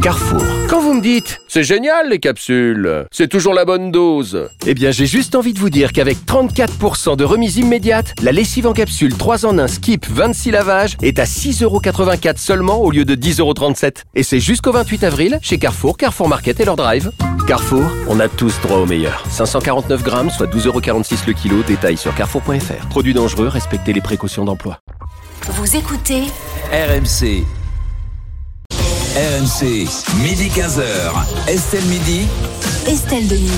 Carrefour. Quand vous me dites « C'est génial les capsules, c'est toujours la bonne dose », eh bien j'ai juste envie de vous dire qu'avec 34% de remise immédiate, la lessive en capsule 3 en 1 Skip 26 lavages est à 6,84€ seulement au lieu de 10,37€. Et c'est jusqu'au 28 avril chez Carrefour, Carrefour Market et leur drive. Carrefour, on a tous droit au meilleur. 549 grammes, soit 12,46€ le kilo. Détail sur carrefour.fr. Produits dangereux, respectez les précautions d'emploi. Vous écoutez RMC. RMC, midi 15h. Estelle Midi. Estelle Denis.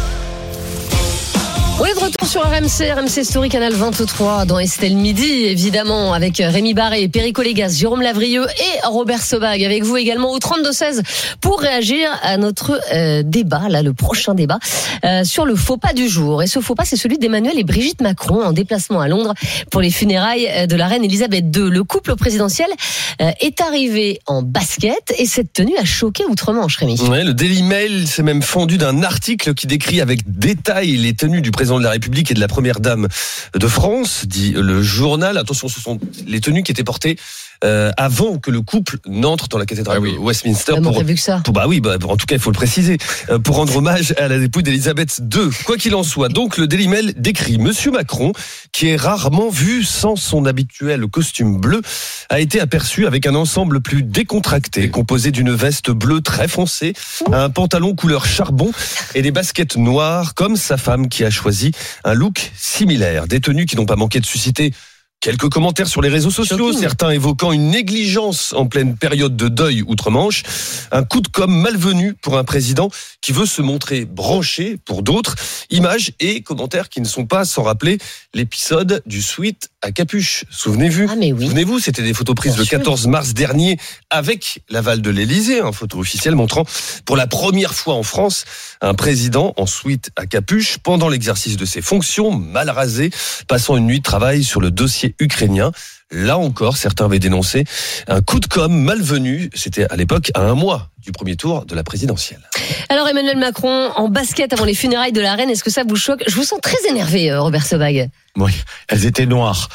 On est de retour sur RMC Story, Canal 23, dans Estelle Midi, évidemment, avec Rémi Barré, Perico Légas, Jérôme Lavrieux et Robert Sobag, avec vous également au 32-16 pour réagir à notre débat, là, le prochain débat, sur le faux pas du jour. Et ce faux pas, c'est celui d'Emmanuel et Brigitte Macron, en déplacement à Londres pour les funérailles de la reine Elisabeth II. Le couple présidentiel est arrivé en basket et cette tenue a choqué outre-Manche, Rémi. Ouais, le Daily Mail s'est même fendu d'un article qui décrit avec détail les tenues du président de la République et de la première dame de France, dit le journal. Attention, ce sont les tenues qui étaient portées avant que le couple n'entre dans la cathédrale de Westminster. En tout cas, il faut le préciser, pour rendre hommage à la dépouille d'Elisabeth II. Quoi qu'il en soit, donc le Daily Mail décrit Monsieur Macron, qui est rarement vu sans son habituel costume bleu, a été aperçu avec un ensemble plus décontracté, composé d'une veste bleue très foncée, un pantalon couleur charbon et des baskets noires, comme sa femme qui a choisi un look similaire. Des tenues qui n'ont pas manqué de susciter quelques commentaires sur les réseaux sociaux, certains évoquant une négligence en pleine période de deuil outre-Manche, un coup de com' malvenu pour un président qui veut se montrer branché pour d'autres, images et commentaires qui ne sont pas sans rappeler l'épisode du sweat à capuche. Souvenez-vous, Souvenez-vous, c'était des photos prises le 14 mars dernier avec l'aval de l'Élysée, une photo officielle montrant pour la première fois en France un président en sweat à capuche pendant l'exercice de ses fonctions, mal rasé, passant une nuit de travail sur le dossier ukrainien. Là encore, certains avaient dénoncé un coup de com' malvenu. C'était à l'époque à un mois du premier tour de la présidentielle. Alors Emmanuel Macron en basket avant les funérailles de la reine, est-ce que ça vous choque ? Je vous sens très énervé, Robert Sobag. Oui, elles étaient noires.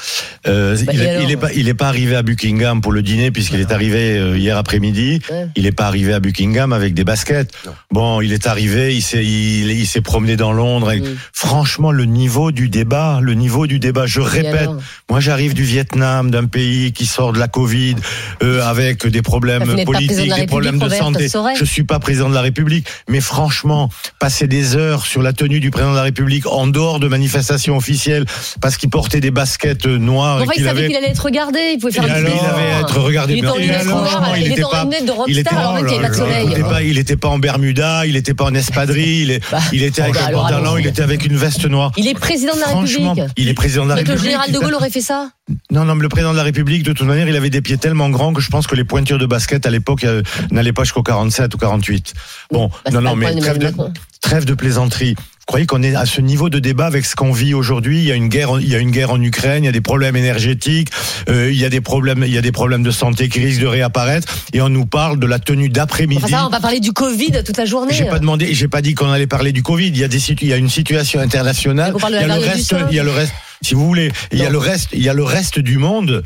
Il est pas arrivé à Buckingham pour le dîner puisqu'il est arrivé hier après-midi. Ouais. Il est pas arrivé à Buckingham avec des baskets. Non. Bon, il est arrivé, il s'est promené dans Londres. Franchement, le niveau du débat, je répète, moi j'arrive du Vietnam, d'un pays qui sort de la Covid, avec des problèmes politiques, des problèmes de santé. Je suis pas président de la République, mais franchement, passer des heures sur la tenue du président de la République en dehors de manifestations officielles, parce qu'il portait des baskets noires. Il savait qu'il allait être regardé, il pouvait faire du sport. Il allait être regardé. Il était en lunette de rockstar alors qu'il n'y avait pas de soleil. Il n'était pas en Bermuda, il n'était pas en espadrille, il était avec un pantalon, il était avec une veste noire. Il est président de la République. Il est président de la République. Le général de Gaulle aurait fait ça ? Non, mais le président de la République, de toute manière, il avait des pieds tellement grands que je pense que les pointures de basket à l'époque n'allaient pas jusqu'au 47 ou 48. Bon, mais trêve de plaisanterie. Vous croyez qu'on est à ce niveau de débat avec ce qu'on vit aujourd'hui ? Il y a une guerre en Ukraine, il y a des problèmes énergétiques, il y a des problèmes de santé qui risquent de réapparaître, et on nous parle de la tenue d'après-midi. Enfin ça, on va parler du Covid toute la journée. J'ai pas dit qu'on allait parler du Covid. Il y a une situation internationale. Il y a le reste. Si vous voulez, il y a le reste du monde,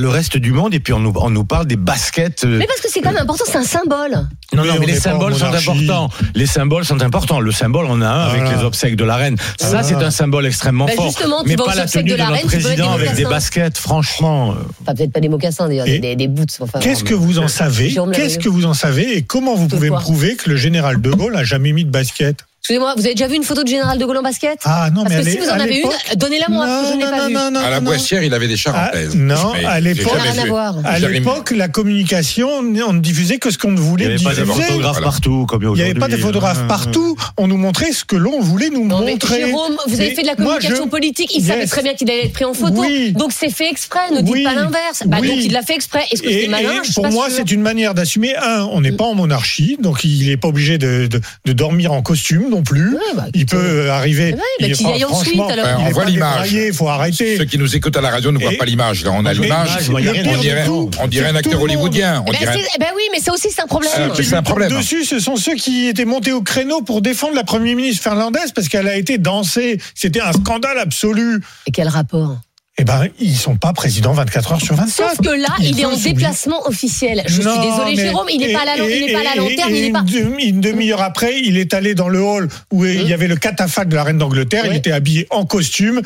et puis on nous parle des baskets. Mais parce que c'est quand même important, c'est un symbole. Non, mais les symboles sont importants. Les symboles sont importants. Le symbole, on a un avec les obsèques de la reine. Ça, c'est un symbole extrêmement fort. Mais pas la tenue de notre président avec des baskets, franchement. Enfin, peut-être pas des mocassins, d'ailleurs, des boots. Enfin, qu'est-ce que vous en savez et comment vous pouvez me prouver que le général de Gaulle a jamais mis de basket ? Excusez-moi, vous avez déjà vu une photo du général de Gaulle en basket ? Ah non, parce que si vous en avez une, donnez-la moi, parce que je n'ai pas vu. À la Boissière, il avait des charentaises. À l'époque, la communication, on ne diffusait que ce qu'on voulait diffuser. Il n'y avait pas de photographes partout, comme aujourd'hui. Il n'y avait pas de photographes partout. On nous montrait ce que l'on voulait nous montrer. Mais Jérôme, vous avez fait de la communication politique. Il savait très bien qu'il allait être pris en photo. Donc c'est fait exprès. Ne dites pas l'inverse. Donc il l'a fait exprès. Est-ce que c'est malin ? Pour moi, c'est une manière d'assumer. On n'est pas en monarchie, donc il n'est pas obligé de dormir en costume non plus. Il peut arriver. Qu'il y aille ensuite. Alors. On voit l'image. Il faut arrêter. Ceux qui nous écoutent à la radio ne voient pas l'image. Là, on a l'image. On dirait un acteur hollywoodien. Oui, mais ça aussi c'est un problème. C'est un problème. Dessus, ce sont ceux qui étaient montés au créneau pour défendre la première ministre finlandaise parce qu'elle a été dansée. C'était un scandale absolu. Et quel rapport ? Eh ben, ils sont pas présidents 24 heures sur 24. Sauf que là, il est en déplacement officiel. Je suis désolé, Jérôme, il n'est pas à la lanterne, il n'est pas. Une demi-heure après, il est allé dans le hall où il y avait le catafalque de la reine d'Angleterre. Il était habillé en costume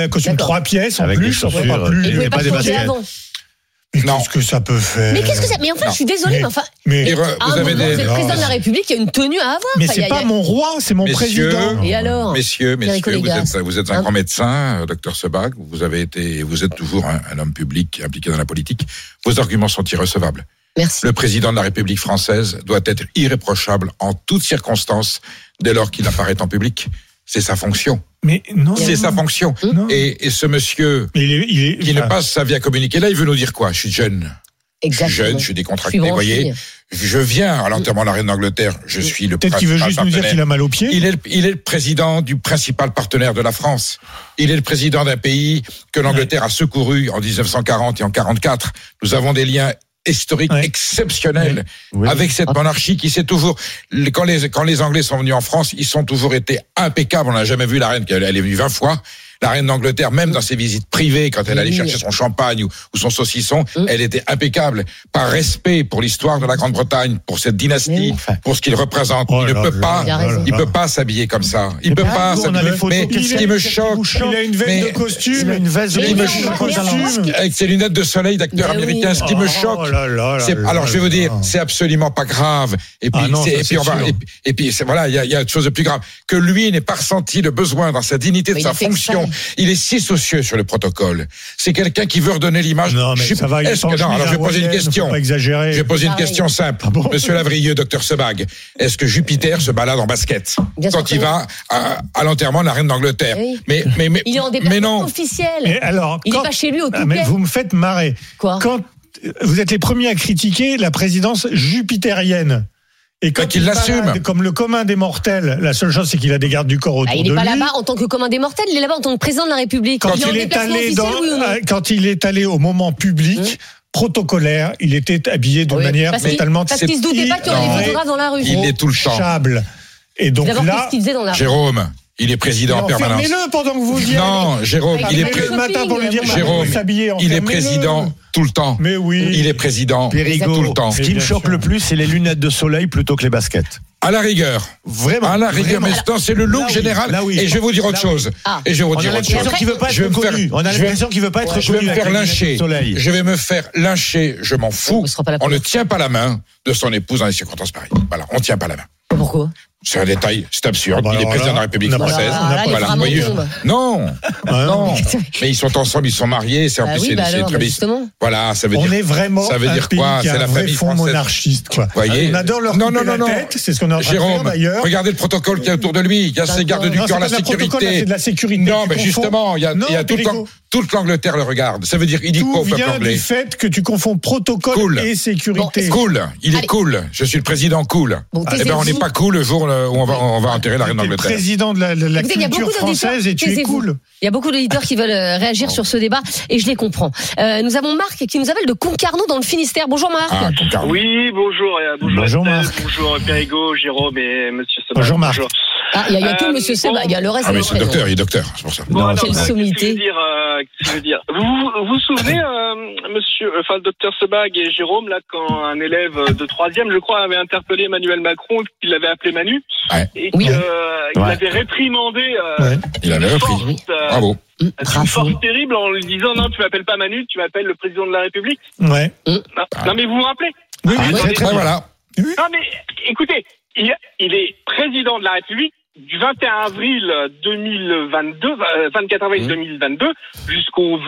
3 pièces en avec plus. des chaussures, il pouvait pas changer avant. Mais qu'est-ce que ça peut faire? Mais qu'est-ce que ça? Mais enfin, je suis désolée, mais enfin. Vous avez vous êtes président de la République, il y a une tenue à avoir. Mais c'est pas mon roi, c'est mon président. Et alors? Messieurs, vous êtes un grand médecin, docteur Sebag, vous êtes toujours un homme public impliqué dans la politique. Vos arguments sont irrecevables. Merci. Le président de la République française doit être irréprochable en toutes circonstances dès lors qu'il apparaît en public. C'est sa fonction. Mais non. C'est sa fonction. Et ce monsieur qui ne passe sa vie à communiquer, là, il veut nous dire quoi? Je suis jeune. Exactement. Je suis jeune, je suis décontracté. Vous voyez, je viens à l'enterrement de la reine d'Angleterre. Je suis le peut-être qu'il veut juste nous dire qu'il a mal aux pieds. Il est le président du principal partenaire de la France. Il est le président d'un pays que l'Angleterre a secouru en 1940 et en 1944. Nous avons des liens historique exceptionnel avec cette monarchie qui s'est toujours, quand les Anglais sont venus en France, ils ont toujours été impeccables. On n'a jamais vu la reine, elle est venue 20 fois. La reine d'Angleterre, même dans ses visites privées, quand elle allait chercher son champagne ou son saucisson, elle était impeccable. Par respect pour l'histoire de la Grande-Bretagne, pour cette dynastie, pour ce qu'il représente. Il ne peut pas s'habiller comme ça. Il peut pas s'habiller. Mais ce qui me choque, il a une veste de costume, il a une veste de costume, avec ses lunettes de soleil d'acteur américain. Ce qui me choque, alors je vais vous dire, c'est absolument pas grave. Et puis, voilà, il y a autre chose de plus grave. Que lui n'ait pas ressenti le besoin dans sa dignité de sa fonction. Il est si soucieux sur le protocole. C'est quelqu'un qui veut redonner l'image. Non, mais ça va. Alors je vais poser une question. Je vais poser une question simple. Monsieur Lavrieux, docteur Sebag, est-ce que Jupiter se balade en basket quand il va à l'enterrement de la reine d'Angleterre? Mais il est en déplacement officiel. Il n'est pas chez lui au Touquet. Mais vous me faites marrer. Quoi? Quand vous êtes les premiers à critiquer la présidence jupitérienne. Et quand il l'assume, comme le commun des mortels, la seule chose c'est qu'il a des gardes du corps autour de lui. Il n'est pas là-bas en tant que commun des mortels, il est là-bas en tant que président de la République. Quand il est allé au moment public, protocolaire, il était habillé de manière totalement. Parce qu'il se doutait pas qu'il y aurait des photographes dans la rue. Il est tout le temps. Et donc là, qu'est-ce qu'il faisait dans la rue? Jérôme. Il est président en permanence. Fermez-le pendant que vous dites. Non, Jérôme, il est président tout le temps. Mais oui. Il est président tout le temps. Ce qui me choque le plus, c'est les lunettes de soleil plutôt que les baskets. À la rigueur. Vraiment. À la rigueur. Mais c'est le look général. Et je vais vous dire autre chose. Et je vais vous dire autre chose. On a l'impression qu'il veut pas être connu. Je vais me faire lyncher. Je vais me faire lyncher. Je m'en fous. On ne tient pas la main de son épouse dans les circonstances pareilles. Voilà. On ne tient pas la main. Pourquoi? C'est un détail, c'est absurde. Il est président de la République française. Voilà, vous voyez. Non. Mais ils sont ensemble, ils sont mariés. C'est en plus, c'est très bien. Voilà, ça veut dire. On est vraiment. Ça veut dire quoi? C'est la famille fond monarchiste, quoi. Voyez. On adore leur couper la tête. C'est ce qu'on est en train de faire d'ailleurs. Regardez le protocole qu'il y a autour de lui. Il y a ses gardes du corps, la sécurité. C'est de la sécurité. Non, mais justement, il y a tout le temps. Toute l'Angleterre le regarde. Ça veut dire, il dit quoi au peuple anglais? Tout vient du fait que tu confonds protocole et sécurité. Cool. Il est cool. Je suis le président cool. Eh ben, on n'est pas cool le jour où on va enterrer la reine d'Angleterre. Tu es le président de la culture française et tu es cool. Il y a beaucoup d'auditeurs qui veulent réagir sur ce débat et je les comprends. Nous avons Marc qui nous appelle de Concarneau dans le Finistère. Bonjour Marc. Oui, bonjour. Bonjour Marc. Bonjour Périgo, Jérôme et Monsieur Sebag. Bonjour Marc. Il y a tout Monsieur Sebag. Il y a le reste. Ah mais c'est docteur, il est docteur, c'est pour ça. Quelle sommité. Qu'est-ce que je veux dire? Vous vous souvenez, le docteur Sebag et Jérôme, là, quand un élève de 3e, je crois, avait interpellé Emmanuel Macron, qu'il avait appelé Manu, et qu'il avait réprimandé. Il avait repris. Bravo. Une force terrible en lui disant non, tu m'appelles pas Manu, tu m'appelles le président de la République. Ouais. Non, mais vous vous rappelez? Oui, très voilà. Non, mais écoutez, il est président de la République du 21 avril 2022, 24 avril 2022 jusqu'au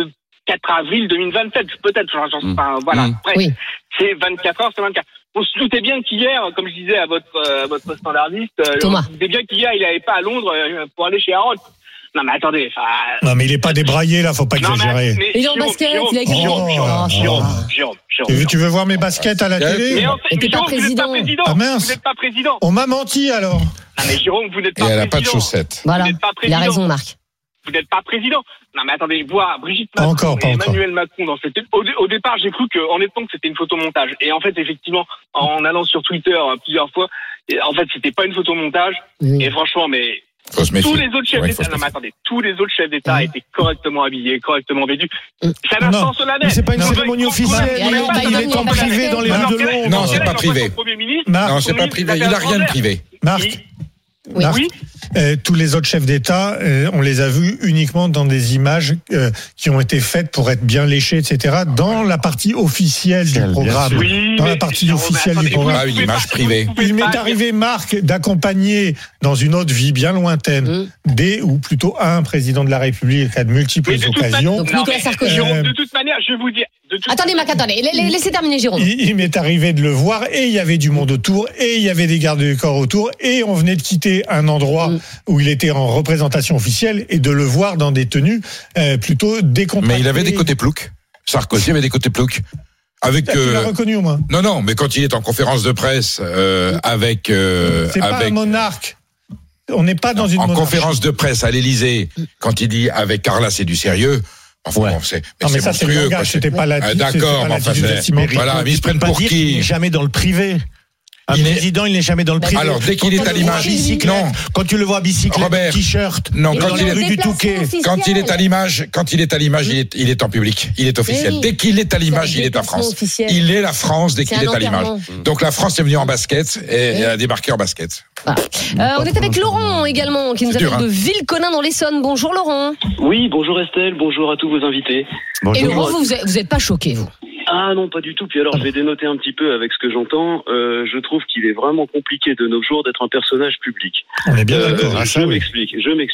24 avril 2027, peut-être, voilà. Après, c'est 24 heures, c'est 24. On se doutait bien qu'hier, comme je disais à votre standardiste, Thomas. on se doutait bien qu'hier, il n'allait pas à Londres pour aller chez Harold. Non, mais attendez. Non, mais il n'est pas débraillé, là, faut pas exagérer. Il est en basket, il a écrit Jérôme. Tu veux voir mes baskets à la télé? Mais en fait, Jérôme, vous n'êtes pas président. Ah mince. Vous n'êtes pas président. On m'a menti, alors. Non, mais Jérôme, vous n'êtes pas président. Et elle n'a pas de chaussettes. Voilà. Il a raison, Marc. Vous n'êtes pas président. Non, mais attendez, voir Brigitte Macron et Emmanuel Macron dans cette... Au départ, j'ai cru honnêtement que c'était une photomontage. Et en fait, effectivement, en allant sur Twitter plusieurs fois, en fait, c'était pas une photomontage. Et franchement, mais Faut se méfier. Tous les autres chefs d'État, tous les autres chefs d'État étaient correctement habillés, correctement vêtus. C'est un instant solennel. Mais c'est pas une cérémonie officielle. Il est en privé dans les rues de Londres. Non, c'est pas privé. Non, c'est pas privé. Il a rien de privé. Marc. Oui. Tous les autres chefs d'État, on les a vus uniquement dans des images qui ont été faites pour être bien léchées, etc. Dans la partie officielle du programme. Oui, dans la partie officielle du programme. Pas une image privée. Il m'est arrivé, Marc, d'accompagner dans une autre vie bien lointaine ou plutôt un président de la République à de multiples occasions. Donc Nicolas Sarkozy. De toute manière, je vais vous dire. Attendez, Marc, laissez terminer Jérôme. Il m'est arrivé de le voir et il y avait du monde autour et il y avait des gardes du corps autour et on venait de quitter un endroit où il était en représentation officielle et de le voir dans des tenues plutôt décontractées. Mais il avait des côtés ploucs. Sarkozy avait des côtés ploucs. Tu l'as reconnu au moins. Non, mais quand il est en conférence de presse avec c'est pas un monarque. On n'est pas dans une monarchie. En conférence de presse à l'Élysée, quand il dit avec Carla c'est du sérieux. Enfin, bon, c'est ça c'est le langage, c'était pas la. D'accord, mais enfin, voilà, mais ils se prennent pour qui? Il n'est jamais dans le privé. Un président, il n'est jamais dans le privé. Alors, dès qu'il est à l'image, non. Quand tu le vois bicyclette, Robert, t-shirt, non, quand il est rue du Touquet, quand il est à l'image, il est en public, il est officiel. Oui. Dès qu'il est à l'image, il est en France. Officiel. Il est la France dès qu'il est à l'image. enterrement. Donc la France est venue en basket et a débarqué en basket. On est avec Laurent également, qui nous appelle de Villeconin dans l'Essonne. Bonjour Laurent. Oui, bonjour Estelle, bonjour à tous vos invités. Et Laurent, vous êtes pas choqué, vous? Ah non, pas du tout. Puis alors, je vais dénoter un petit peu avec ce que j'entends. Je trouve qu'il est vraiment compliqué de nos jours d'être un personnage public. On est bien d'accord. Je m'explique.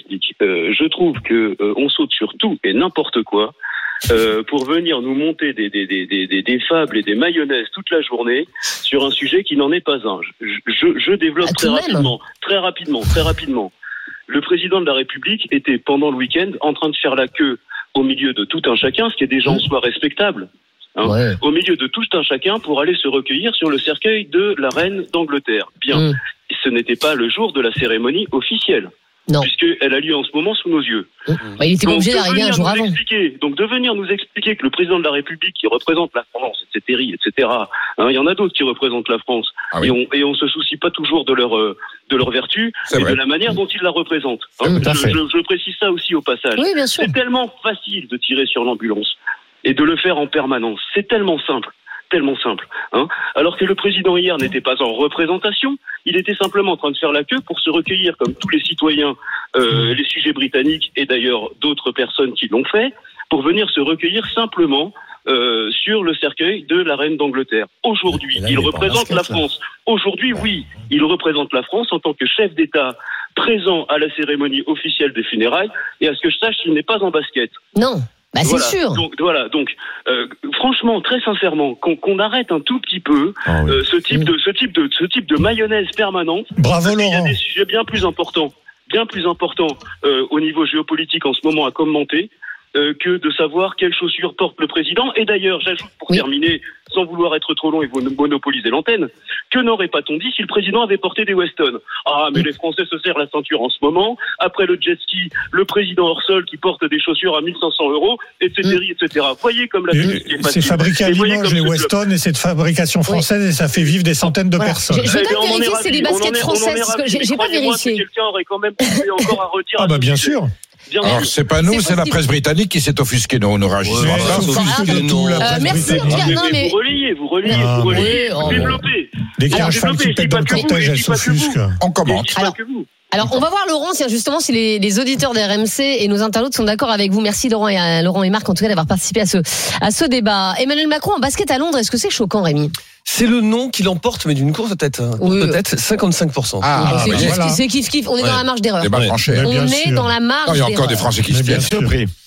Je trouve que on saute sur tout et n'importe quoi pour venir nous monter des fables et des mayonnaises toute la journée sur un sujet qui n'en est pas un. Je développe très rapidement. Le président de la République était pendant le week-end en train de faire la queue au milieu de tout un chacun, ce qui est déjà en soi respectable. Au milieu de tout un chacun pour aller se recueillir sur le cercueil de la reine d'Angleterre. Bien, ce n'était pas le jour de la cérémonie officielle, puisqu'elle a lieu en ce moment sous nos yeux. Il était obligé d'arriver un jour avant. Donc de venir nous expliquer que le président de la République qui représente la France, etc., il y en a d'autres qui représentent la France, et on se soucie pas toujours de leur vertu et de la manière dont ils la représentent. Je précise ça aussi au passage. Oui, bien sûr. C'est tellement facile de tirer sur l'ambulance et de le faire en permanence. C'est tellement simple. Alors que le président hier n'était pas en représentation, il était simplement en train de faire la queue pour se recueillir, comme tous les citoyens, les sujets britanniques et d'ailleurs d'autres personnes qui l'ont fait, pour venir se recueillir simplement sur le cercueil de la reine d'Angleterre. Aujourd'hui, il représente la France. Aujourd'hui, oui, il représente la France en tant que chef d'État présent à la cérémonie officielle des funérailles, et à ce que je sache, il n'est pas en basket. Non. C'est sûr. Donc, franchement, très sincèrement, qu'on arrête un tout petit peu ce type de mayonnaise permanente. Bravo Laurent. Il y a des sujets bien plus importants au niveau géopolitique en ce moment à commenter que de savoir quelles chaussures porte le président. Et d'ailleurs, j'ajoute pour terminer, sans vouloir être trop long et vous monopoliser l'antenne, que n'aurait-on dit si le président avait porté des Weston? Ah, mais les Français se serrent la ceinture en ce moment. Après le jet ski, le président hors sol qui porte des chaussures à 1 500 €, etc. Voyez comme la politique est facile. C'est fabriqué à Limoges, les Weston, et c'est de fabrication française, et ça fait vivre des centaines de personnes. Je vais quand même vérifier que c'est des baskets françaises, parce que j'ai pas vérifié. Quelqu'un aurait quand même pensé encore à redire. Ah bah bien sûr. Alors, c'est pas nous, c'est la presse britannique qui s'est offusquée. Nous réagissons à ça. Merci. Vous relayez. Vous développez. Dès qu'il y a un cheval qui pète dans le cortège, elle s'offusque. On commente. Alors, on va voir Laurent, justement, si les auditeurs d'RMC et nos internautes sont d'accord avec vous. Merci Laurent et Marc, en tout cas, d'avoir participé à ce débat. Emmanuel Macron en basket à Londres, est-ce que c'est choquant, Rémi? C'est le nom qui l'emporte, mais d'une courte tête. 55%. C'est kiff-kiff. On est dans la marge d'erreur. On est dans la marge d'erreur. Il y a encore des Français qui se piègent.